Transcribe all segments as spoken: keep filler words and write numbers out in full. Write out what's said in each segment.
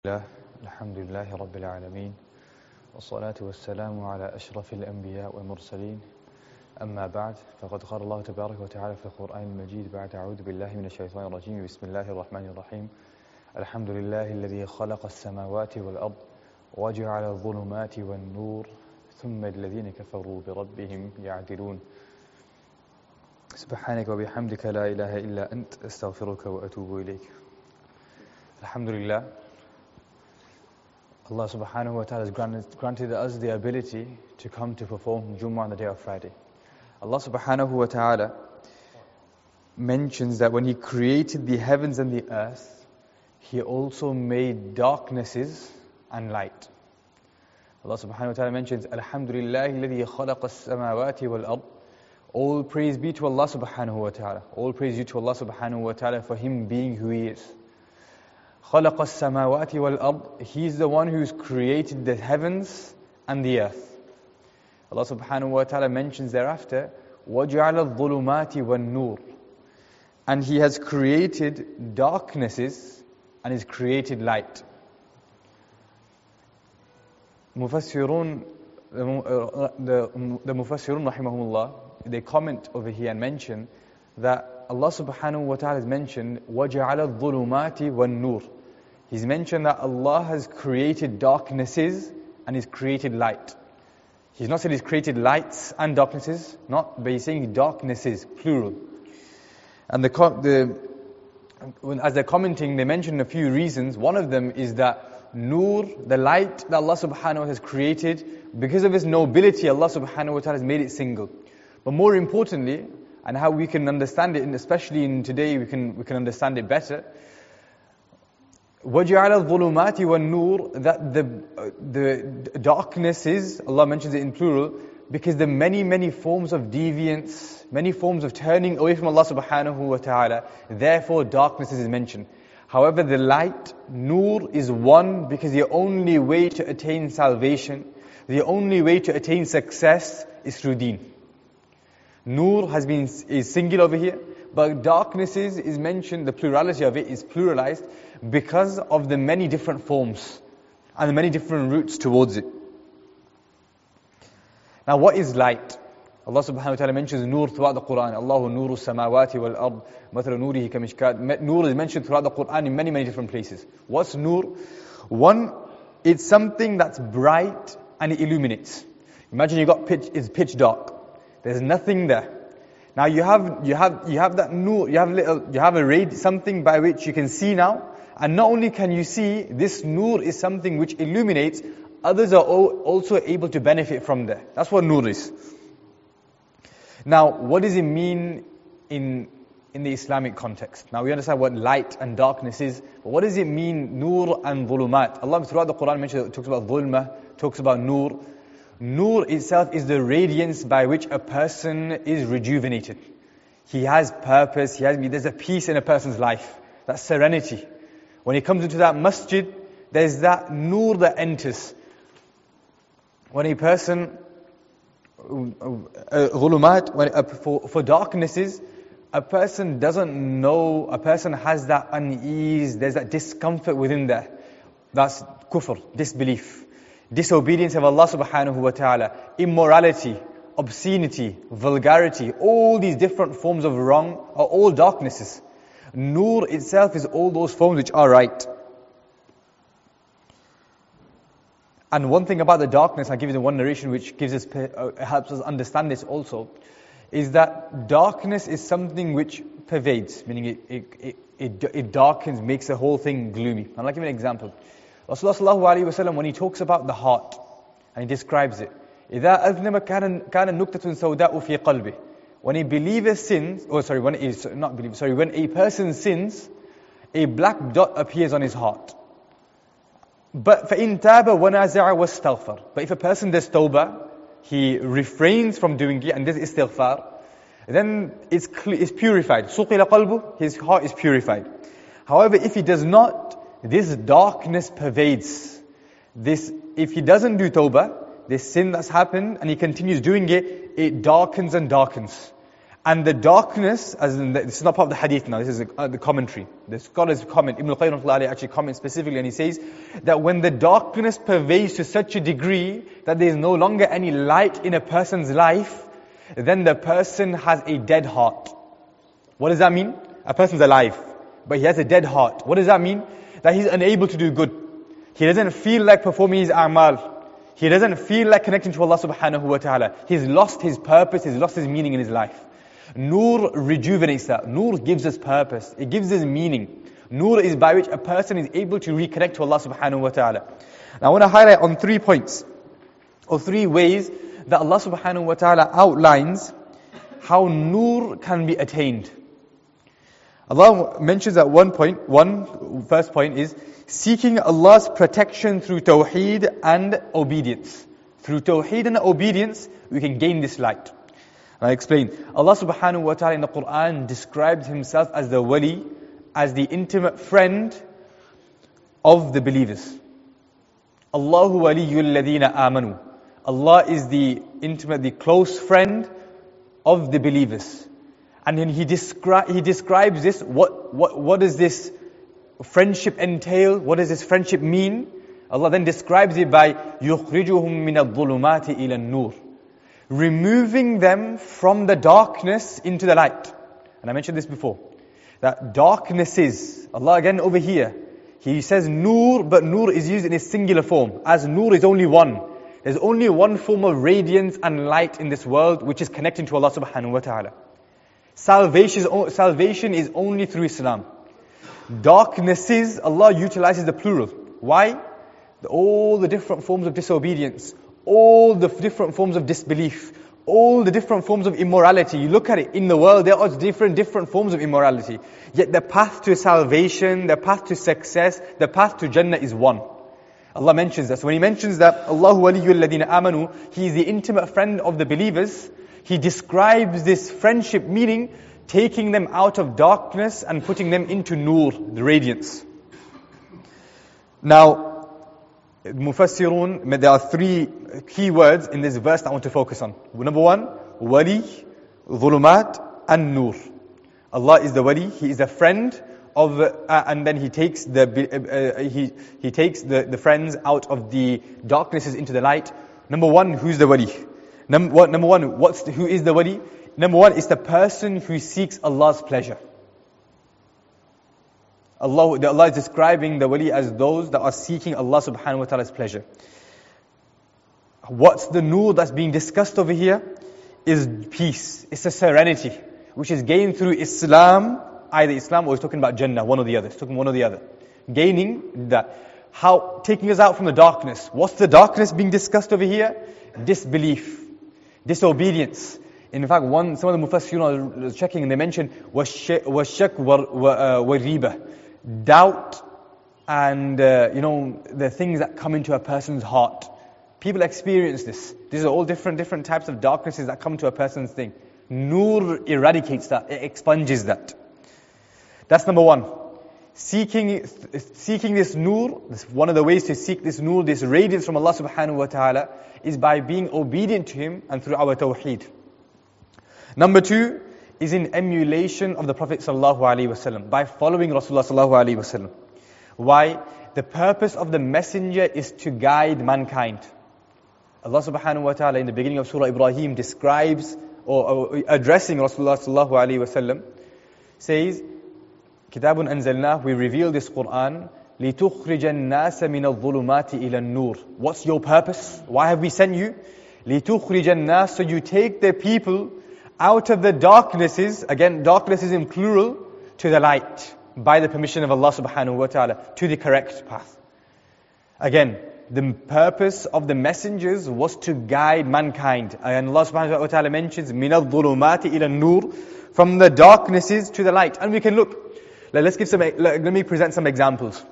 الله الحمد لله رب العالمين والصلاة والسلام على أشرف الأنبياء والمرسلين أما بعد فقد قال الله تبارك وتعالى في القرآن المجيد بعد أعوذ بالله من الشيطان الرجيم بسم الله الرحمن الرحيم الحمد لله الذي خلق السماوات والأرض وجعل الظلمات والنور ثم الذين كفروا بربهم يعدلون سبحانك وبحمدك لا إله إلا أنت أستغفرك وأتوب إليك. الحمد لله, Allah subhanahu wa ta'ala has granted, granted us the ability to come to perform Jummah on the day of Friday. Allah subhanahu wa ta'ala mentions that when He created the heavens and the earth, He also made darknesses and light. Allah subhanahu wa ta'ala mentions, Alhamdulillahi alladhi khalaqa as-samawati wal-ard. All praise be to Allah subhanahu wa ta'ala. All praise be to Allah subhanahu wa ta'ala for Him being who He is. خَلَقَ السَّمَاوَاتِ وَالْأَرْضِ. He is the one who's created the heavens and the earth. Allah subhanahu wa ta'ala mentions thereafter, وَجَعَلَ الظُّلُمَاتِ وَالنُّورِ. And He has created darknesses and He's created light. Mufassirun, the, the, the Mufassirun rahimahumullah, they comment over here and mention that Allah subhanahu wa ta'ala has mentioned وَجَعَلَ الظُّلُمَاتِ وَالنُّورِ. He's mentioned that Allah has created darknesses and He's created light. He's not said He's created lights and darknesses, not, but He's saying darknesses, plural. And the, the as they're commenting, they mention a few reasons. One of them is that nur, the light that Allah subhanahu wa ta'ala has created, because of its nobility, Allah subhanahu wa ta'ala has made it single. But more importantly, and how we can understand it, and especially in today we can we can understand it better. وَجَعَلَ الظُّلُمَاتِ وَالنُّورِ. That the the darknesses, Allah mentions it in plural, because the many many forms of deviance, many forms of turning away from Allah subhanahu wa ta'ala, therefore darknesses is mentioned. However, the light, nur, is one, because the only way to attain salvation, the only way to attain success is through deen. Nur has been is singular over here, but darknesses is mentioned, the plurality of it is pluralized because of the many different forms and the many different routes towards it. Now, what is light? Allah subhanahu wa ta'ala mentions nur throughout the Quran. Allahu nuru samawati wal ard, mathalu nurihi kamishkat. Nur is mentioned throughout the Quran in many, many different places. What's nur? One, it's something that's bright and it illuminates. Imagine you got pitch, it's pitch dark. There's nothing there. Now you have you have you have that nur, you have little you have a ray, something by which you can see now. And not only can you see, this nur is something which illuminates. Others are also able to benefit from there. That's what nur is. Now, what does it mean in in the Islamic context? Now we understand what light and darkness is, but what does it mean, nur and dhulumat? Allah throughout the Quran mentions, talks about dhulma, talks about nur. Nur itself is the radiance by which a person is rejuvenated. He has purpose, he has, there's a peace in a person's life. That's serenity. When he comes into that masjid, there's that nur that enters. When a person, ghulumat, when a, for, for darknesses, a person doesn't know, a person has that unease, there's that discomfort within there. That's kufr, disbelief. Disobedience of Allah subhanahu wa ta'ala, immorality, obscenity, vulgarity, all these different forms of wrong are all darknesses. Nur itself is all those forms which are right. And one thing about the darkness, I'll give you the one narration which gives us, uh, helps us understand this also, is that darkness is something which pervades, meaning it, it, it, it, it darkens, makes the whole thing gloomy. I'll give you an example. Rasulullah sallallahu alayhi wa sallam, when he talks about the heart, and he describes it, إِذَا أَذْنَبَ كَانَ نُكْتَةٌ سَوْدَاءُ فِي قَلْبِهِ. When a believer sins, oh sorry, when a, not believer, sorry, when a person sins, a black dot appears on his heart. But فَإِن تَابَ وَنَازَعَ وَاسْتَغْفَرَ. But if a person does tawbah, he refrains from doing it and does istighfar, then it's, it's purified. سُقِلَ قَلْبُهُ, his heart is purified. However, if he does not, this darkness pervades. This, if he doesn't do tawbah, this sin that's happened and he continues doing it, it darkens and darkens. And the darkness, as in the, this is not part of the hadith now, this is the, uh, the commentary. The scholars comment, Ibn al-Qayyim actually comments specifically, and he says that when the darkness pervades to such a degree that there is no longer any light in a person's life, then the person has a dead heart. What does that mean? A person's alive, but he has a dead heart. What does that mean? That he's unable to do good. He doesn't feel like performing his a'mal. He doesn't feel like connecting to Allah subhanahu wa ta'ala. He's lost his purpose, he's lost his meaning in his life. Nur rejuvenates that. Nur gives us purpose. It gives us meaning. Nur is by which a person is able to reconnect to Allah subhanahu wa ta'ala. Now I want to highlight on three points, or three ways that Allah subhanahu wa ta'ala outlines how Nur can be attained. Allah mentions at one point, one first point is seeking Allah's protection through tawheed and obedience. Through tawheed and obedience, we can gain this light. And I explain. Allah subhanahu wa ta'ala in the Quran describes Himself as the wali, as the intimate friend of the believers. Allahu waliyul ladina amanu. Allah is the intimate, the close friend of the believers. And then He, descri- he describes this, what, what, what does this friendship entail? What does this friendship mean? Allah then describes it by يُخْرِجُهُم مِّنَ الظُّلُمَاتِ إِلَى النُّورِ, removing them from the darkness into the light. And I mentioned this before, that darkness is, Allah again over here, He says nur, but nur is used in its singular form, as nur is only one. There's only one form of radiance and light in this world, which is connecting to Allah subhanahu wa ta'ala. Salvation is, salvation is only through Islam. Darknesses, Allah utilizes the plural. Why? The, all the different forms of disobedience, all the different forms of disbelief, all the different forms of immorality. You look at it in the world, there are different, different forms of immorality. Yet the path to salvation, the path to success, the path to Jannah is one. Allah mentions that. So when He mentions that Allahu waliyul ladina amanu, He is the intimate friend of the believers, He describes this friendship, meaning taking them out of darkness and putting them into nur, the radiance. Now, Mufassirun, there are three key words in this verse that I want to focus on. Number one, wali, dhulumat, and nur. Allah is the wali, He is a friend of, uh, and then He takes the uh, He He takes the, the friends out of the darknesses into the light. Number one, who's the wali? Number one, number one what's the, who is the wali? Number one is the person who seeks Allah's pleasure. Allah, the, Allah is describing the wali as those that are seeking Allah subhanahu wa ta'ala's pleasure. What's the nur that's being discussed over here? Is peace. It's a serenity, which is gained through Islam, either Islam or it's talking about Jannah, one or the other. It's talking one or the other. Gaining that. How, taking us out from the darkness. What's the darkness being discussed over here? Disbelief. Disobedience. In fact, one, some of the Mufassirun are checking and they mention وَالشَّكْ وَالرِّيبَةِ, doubt and, uh, you know, the things that come into a person's heart. People experience this. These are all different, different types of darknesses that come to a person's thing. Nur eradicates that, it expunges that. That's number one. Seeking, seeking this nur, this, one of the ways to seek this nur, this radiance from Allah subhanahu wa ta'ala, is by being obedient to Him and through our tawheed. Number two is in emulation of the Prophet sallallahu alaihi wasallam, by following Rasulullah sallallahu alaihi wasallam. Why? The purpose of the messenger is to guide mankind. Allah subhanahu wa ta'ala in the beginning of Surah Ibrahim describes, or, or addressing Rasulullah sallallahu alaihi wasallam, says, Kitabun anzalnah, we reveal this Quran, لِتُخْرِجَ النَّاسَ مِنَ الظُّلُمَاتِ إِلَى النُّورِ. What's your purpose? Why have we sent you? لِتُخْرِجَ النَّاسَ, so you take the people out of the darknesses, again darknesses in plural, to the light, by the permission of Allah subhanahu wa ta'ala, to the correct path. Again, the purpose of the messengers was to guide mankind. And Allah subhanahu wa ta'ala mentions, مِنَ الظُّلُمَاتِ إِلَى النُّورِ, from the darknesses to the light. And we can look, let's give some, let me present some examples.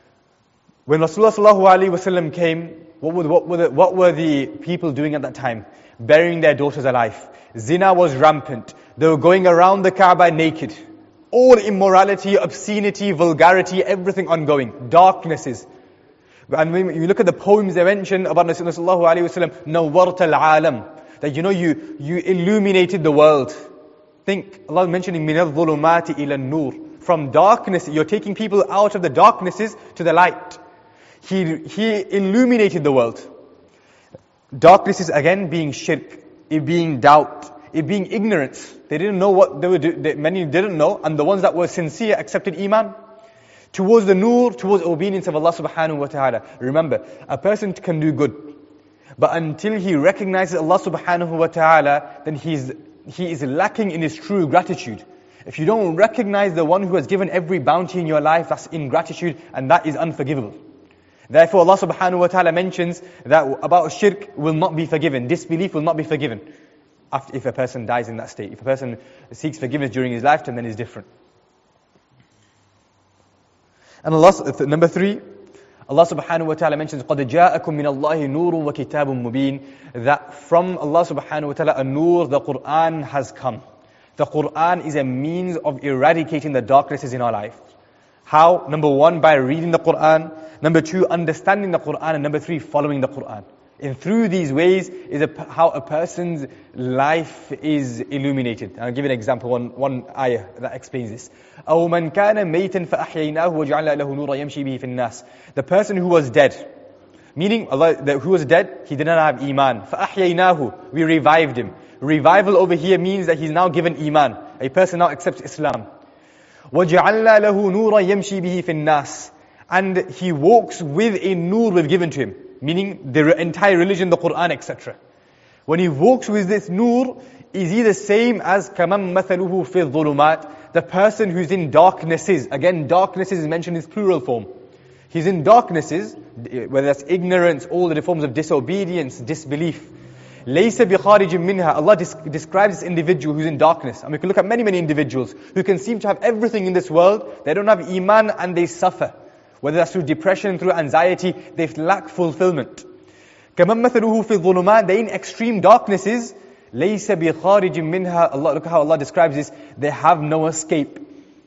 When Rasulullah sallallahu alaihi wasallam came, what were, what, were the, what were the people doing at that time? Burying their daughters alive. Zina was rampant. They were going around the Kaaba naked. All immorality, obscenity, vulgarity, everything ongoing. Darknesses. And when you look at the poems they mention about Rasulullah sallallahu alaihi wasallam, Nawwart al-alam, that you know you, you illuminated the world. Think, Allah is mentioning مِنَ الظُّلُمَاتِ إِلَى النُّورِ. From darkness, you're taking people out of the darknesses to the light. He, he illuminated the world. Darkness is again being shirk, it being doubt, it being ignorance. They didn't know what they were doing. Many didn't know, and the ones that were sincere accepted iman. Towards the nur, towards obedience of Allah subhanahu wa ta'ala. Remember, a person can do good, but until he recognizes Allah subhanahu wa ta'ala, then he's, he is lacking in his true gratitude. If you don't recognize the one who has given every bounty in your life, that's ingratitude, and that is unforgivable. Therefore Allah subhanahu wa ta'ala mentions that about shirk will not be forgiven, disbelief will not be forgiven after, if a person dies in that state. If a person seeks forgiveness during his lifetime, then it's different. And Allah, number three, Allah subhanahu wa ta'ala mentions قَدْ جَاءَكُم مِّنَ اللَّهِ نُورٌ وَكِتَابٌ مُبِينٌ, that from Allah subhanahu wa ta'ala a nur, the Qur'an has come. The Qur'an is a means of eradicating the darknesses in our life. How? Number one, by reading the Qur'an. Number two, understanding the Qur'an. And number three, following the Qur'an. And through these ways is a, how a person's life is illuminated. I'll give you an example, one, one ayah that explains this. أَوْ مَنْ كَانَ مَيْتًا فَأَحْيَيْنَاهُ وَجَعَلْنَا لَهُ نُورًا يَمْشِي بِهِ فِي النَّاسِ. The person who was dead, meaning Allah, the, who was dead, he did not have iman. فَأَحْيَيْنَاهُ, we revived him. Revival over here means that he's now given iman. A person now accepts Islam. وَجَعَلْنَا لَهُ نُورًا يَمْشِي بِهِ فِي النَّاسِ. And he walks with a nur we've given to him. Meaning the entire religion, the Qur'an, et cetera. When he walks with this nur, is he the same as كَمَنْ مَثَلُهُ فِي الظُّلُمَاتِ, the person who's in darknesses. Again, darknesses is mentioned in its plural form. He's in darknesses, whether that's ignorance, all the forms of disobedience, disbelief. لَيْسَ بِخَارِجٍ مِّنْهَا. Allah describes this individual who's in darkness. And we can look at many, many individuals who can seem to have everything in this world. They don't have iman and they suffer. Whether that's through depression, through anxiety, they lack fulfillment. كَمَنْ مَثَلُهُ فِي الظُّلُمَاتِ, they in extreme darknesses. لَيْسَ بِخَارِجٍ مِّنْهَا. Allah, look how Allah describes this. They have no escape.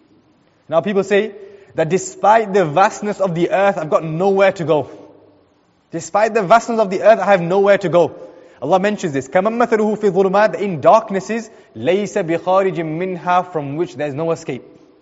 Now people say that despite the vastness of the earth, I've got nowhere to go. Despite the vastness of the earth, I have nowhere to go. Allah mentions this. كَمَنْ مَثَلُهُ فِي الظُّلُمَاتِ, in darknesses. لَيْسَ بِخَارِجٍ مِّنْهَا, from which there is no escape.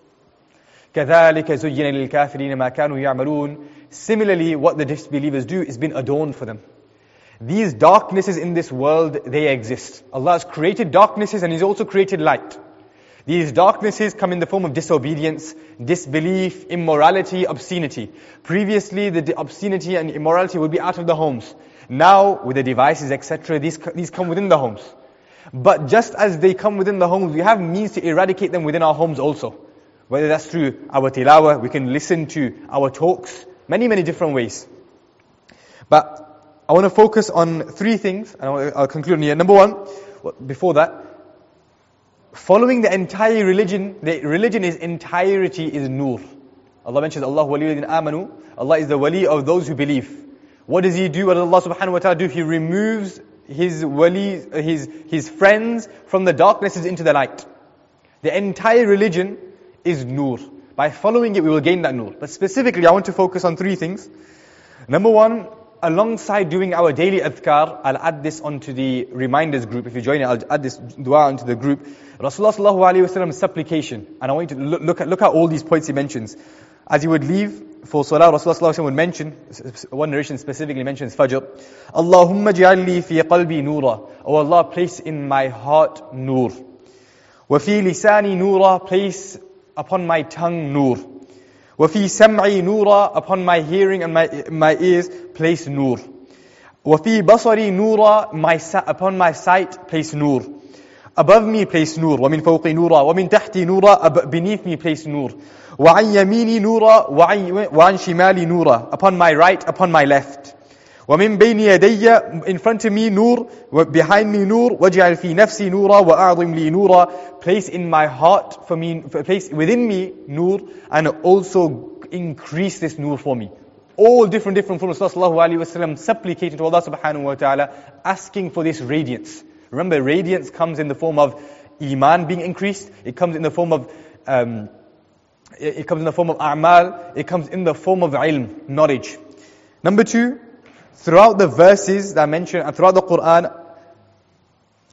كَذَلِكَ زُيِّنَ لِلْكَافِرِينَ مَا كَانُوا يَعْمَلُونَ. Similarly, what the disbelievers do is been adorned for them. These darknesses in this world, they exist. Allah has created darknesses and He's also created light. These darknesses come in the form of disobedience, disbelief, immorality, obscenity. Previously, the obscenity and immorality would be out of the homes. Now, with the devices, et cetera, these, these come within the homes. But just as they come within the homes, we have means to eradicate them within our homes also. Whether that's through our tilawah, we can listen to our talks, many, many different ways. But I want to focus on three things, and I'll conclude here. Number one, before that, following the entire religion, the religion is entirety is nur. Allah mentions, Allah waliyul amanu. Allah is the wali of those who believe. What does He do? What does Allah subhanahu wa ta'ala do? He removes His wali, His, His friends from the darknesses into the light. The entire religion is nur. By following it, we will gain that nur. But specifically, I want to focus on three things. Number one, alongside doing our daily adhkar, I'll add this onto the reminders group. If you join it, I'll add this dua onto the group. Rasulullah sallallahu alayhi wa sallam's supplication. And I want you to look, look, at, look at all these points he mentions. As he would leave for salah, Rasulullah sallallahu alayhi wa sallam would mention, one narration specifically mentions Fajr, Allahumma ja'alli fi qalbi nura. Oh Allah, place in my heart nur. Wa fi lisani nura, place upon my tongue nur. وَفِي سَمْعِي نُورًا, upon my hearing and my my ears, place nur. وَفِي بَصَرِي نُورًا, my upon my sight, place nur. Above me, place nur. وَمِن فَوْقِي نُورًا, وَمِن تَحْتِي نُورًا, beneath me, place nur. وَعَنْ يَمِينِي نُورًا, وَعَنْ شِمَالِي نُورًا, upon my right, upon my left. وَمِن بَيْنِ يَدَيَّ, in front of me nur, behind me nur. وَاجْعَلْ فِي نَفْسِي نُورًا وَأَعْظِمْ لِي نُورًا, place in my heart for me, place within me nur, and also increase this nur for me. All different different forms. Sallallahu alaihi wasallam supplicating to Allah subhanahu wa ta'ala, asking for this radiance. Remember, radiance comes in the form of iman being increased. It comes in the form of um, it, it comes in the form of a'mal. It comes in the form of ilm, knowledge. Number two, throughout the verses that I mentioned and throughout the Quran,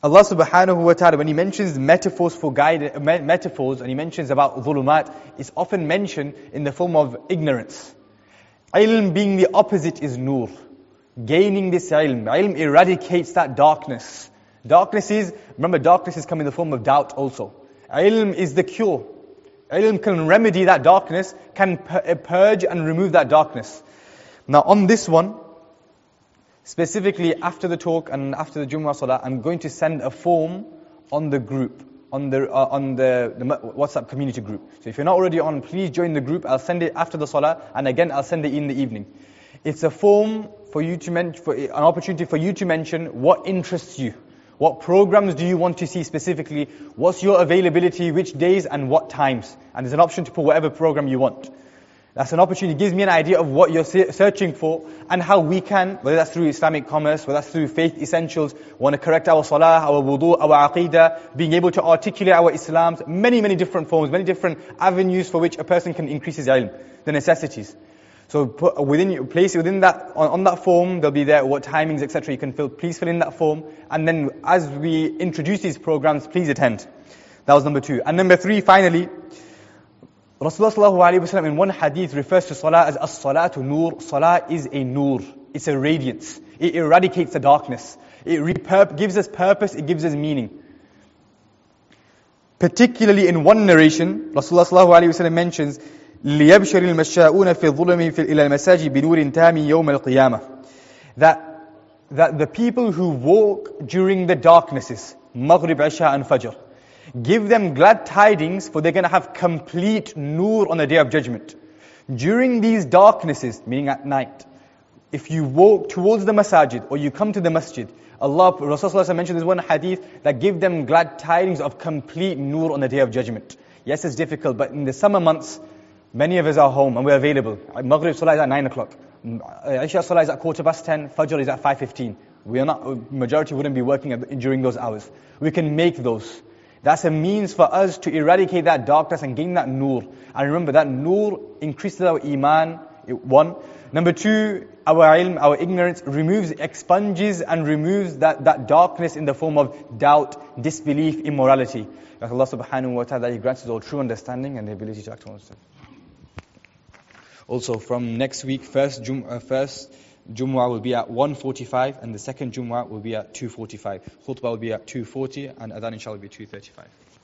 Allah subhanahu wa ta'ala, when He mentions metaphors for guide, metaphors, and He mentions about dhulumat, it's often mentioned in the form of ignorance. Ilm being the opposite is nur. Gaining this ilm. Ilm eradicates that darkness. Darkness is, remember darkness is come in the form of doubt also. Ilm is the cure. Ilm can remedy that darkness, can purge and remove that darkness. Now on this one, specifically after the talk and after the Jumu'ah Salah, I'm going to send a form on the group, on the uh, on the, the WhatsApp community group. So if you're not already on, please join the group. I'll send it after the Salah, and again I'll send it in the evening. It's a form for you to mention, for an opportunity for you to mention what interests you. What programs do you want to see specifically? What's your availability, which days and what times? And there's an option to put whatever program you want. That's an opportunity. It gives me an idea of what you're searching for and how we can, whether that's through Islamic commerce, whether that's through faith essentials, want to correct our salah, our wudu, our aqidah, being able to articulate our Islam, many, many different forms, many different avenues for which a person can increase his ilm, the necessities. So put within, place it within that, on, on that form, there'll be there what timings, et cetera. You can fill, please fill in that form. And then as we introduce these programs, please attend. That was number two. And number three, finally, Rasulullah sallallahu alayhi wa sallam in one hadith refers to salah as as-salatu nur. Salah is a nur. It's a radiance. It eradicates the darkness. It repurp- gives us purpose. It gives us meaning. Particularly in one narration, Rasulullah sallallahu alayhi wa sallam mentions, لِيَبْشَرِ الْمَشَّاءُونَ فِي الظُّلَمِ إِلَى الْمَسَاجِ بِنُورٍ تَامٍ يَوْمَ الْقِيَامَةِ. That, that the people who walk during the darknesses, Maghrib, Isha and Fajr, give them glad tidings, for they're going to have complete nur on the Day of Judgment. During these darknesses, meaning at night, if you walk towards the masajid or you come to the masjid, Allah, Rasulullah mentioned this one hadith that give them glad tidings of complete nur on the Day of Judgment. Yes, it's difficult, but in the summer months, many of us are home and we're available. Maghrib Salah is at nine o'clock. Isha Salah is at quarter past ten. Fajr is at five fifteen. We are not, majority wouldn't be working during those hours. We can make those. That's a means for us to eradicate that darkness and gain that nur. And remember that nur increases our iman, one. Number two, our ilm, our ignorance, removes, expunges and removes that, that darkness in the form of doubt, disbelief, immorality. That Allah subhanahu wa ta'ala, He grants us all true understanding and the ability to act on it. Also from next week, first Jum, uh, first Jumu'ah will be at one forty-five and the second Jumu'ah will be at two forty-five. Khutbah will be at two forty and Adhan inshallah will be two thirty-five.